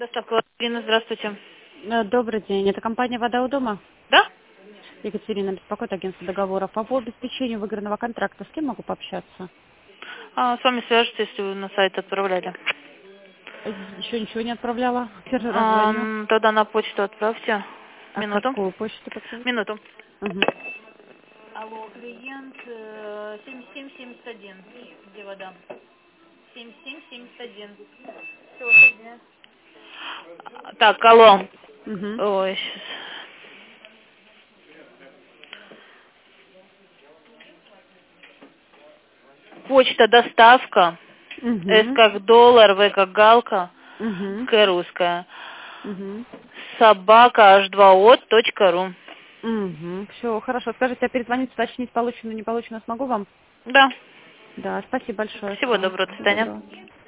Доставка Ирина, здравствуйте. Добрый день. Это компания «Вода у дома». Да? Екатерина беспокоит, агентство договоров. По обеспечению выигранного контракта с кем могу пообщаться? С вами свяжутся, если вы на сайт отправляли. Еще ничего не отправляла. Первый раз звоню. Тогда на почту отправьте. А Минуту. какую почту подходит? Минуту. Угу. Алло, клиент 7771. Где вода? 7771. Все, соединяю. Так, алло. Угу. Ой, сейчас. Почта доставка. С Угу. как доллар, В как галка, Угу. К русская. Угу. Собака h2o.ru. Угу. Все, хорошо. Скажите, а перезвонить, уточнить, получено, не получено, смогу вам? Да. Да, спасибо большое. Всего Все. доброго, до Всего свидания. доброго.